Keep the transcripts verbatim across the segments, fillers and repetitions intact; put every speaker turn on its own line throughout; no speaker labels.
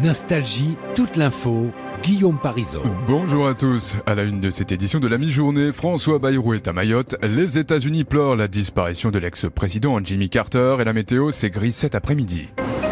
Nostalgie, toute l'info, Guillaume Parisot.
Bonjour à tous. À la une de cette édition de la mi-journée, François Bayrou est à Mayotte. Les États-Unis pleurent la disparition de l'ex-président Jimmy Carter et la météo c'est gris cet après-midi.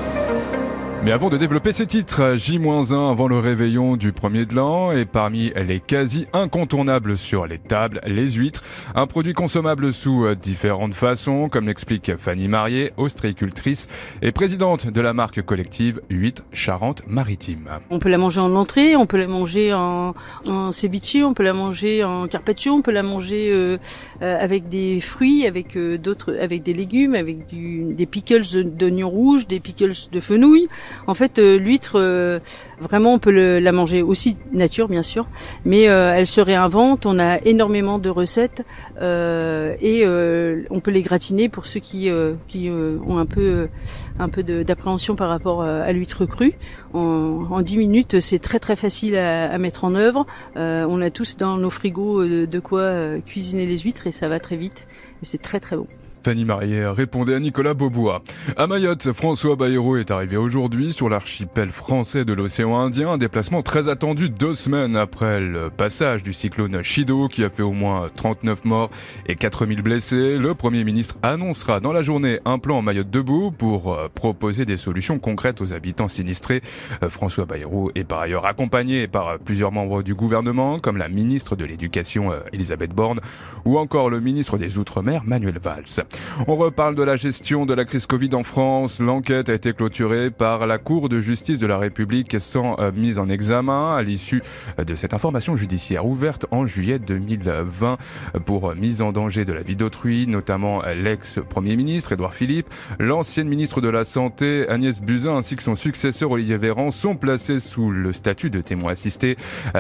Mais avant de développer ces titres, J moins un avant le réveillon du premier de l'an et parmi les quasi incontournables sur les tables, les huîtres, un produit consommable sous différentes façons, comme l'explique Fanny Marié, ostréicultrice et présidente de la marque collective Huîtres Charente-Maritime.
On peut la manger en entrée, on peut la manger en, en ceviche, on peut la manger en carpaccio, on peut la manger euh, euh, avec des fruits, avec euh, d'autres, avec des légumes, avec du, des pickles d'oignons rouges, des pickles de fenouil. En fait, euh, l'huître, euh, vraiment, on peut le, la manger aussi nature, bien sûr, mais euh, elle se réinvente. On a énormément de recettes euh, et euh, on peut les gratiner pour ceux qui, euh, qui euh, ont un peu, euh, un peu de, d'appréhension par rapport à l'huître crue. En, en dix minutes, c'est très très facile à, à mettre en œuvre. Euh, on a tous dans nos frigos de, de quoi euh, cuisiner les huîtres et ça va très vite. Et c'est très très bon.
Fanny Marié répondait à Nicolas Beaubois. À Mayotte, François Bayrou est arrivé aujourd'hui sur l'archipel français de l'océan Indien, un déplacement très attendu deux semaines après le passage du cyclone Chido qui a fait au moins trente-neuf morts et quatre mille blessés. Le Premier ministre annoncera dans la journée un plan Mayotte debout pour proposer des solutions concrètes aux habitants sinistrés. François Bayrou est par ailleurs accompagné par plusieurs membres du gouvernement comme la ministre de l'Éducation Elisabeth Borne ou encore le ministre des Outre-mer Manuel Valls. On reparle de la gestion de la crise Covid en France. L'enquête a été clôturée par la Cour de justice de la République sans euh, mise en examen à l'issue de cette information judiciaire ouverte en juillet deux mille vingt pour mise en danger de la vie d'autrui, notamment l'ex-premier ministre Édouard Philippe, l'ancienne ministre de la Santé Agnès Buzyn ainsi que son successeur Olivier Véran sont placés sous le statut de témoin assisté.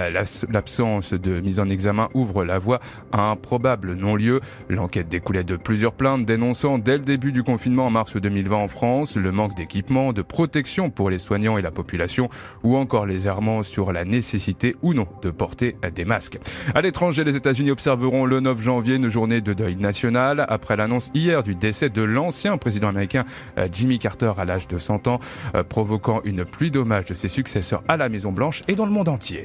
L'absence de mise en examen ouvre la voie à un probable non-lieu. L'enquête découlait de plusieurs plaintes dénonçant dès le début du confinement en mars deux mille vingt en France le manque d'équipement, de protection pour les soignants et la population ou encore les errements sur la nécessité ou non de porter des masques. À l'étranger, les États-Unis observeront le neuf janvier une journée de deuil national après l'annonce hier du décès de l'ancien président américain Jimmy Carter à l'âge de cent ans, provoquant une pluie d'hommages de ses successeurs à la Maison-Blanche et dans le monde entier.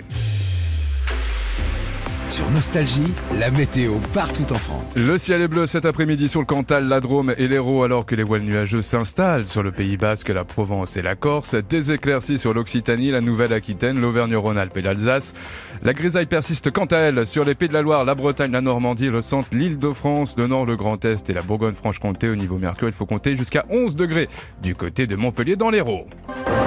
Sur Nostalgie, la météo partout en France.
Le ciel est bleu cet après-midi sur le Cantal, la Drôme et l'Hérault alors que les voiles nuageuses s'installent sur le Pays Basque, la Provence et la Corse. Des éclaircies sur l'Occitanie, la Nouvelle-Aquitaine, l'Auvergne-Rhône-Alpes et l'Alsace. La grisaille persiste quant à elle sur les Pays de la Loire, la Bretagne, la Normandie, le centre, l'Île-de-France, le Nord, le Grand Est et la Bourgogne-Franche-Comté. Au niveau mercure, il faut compter jusqu'à onze degrés du côté de Montpellier dans l'Hérault.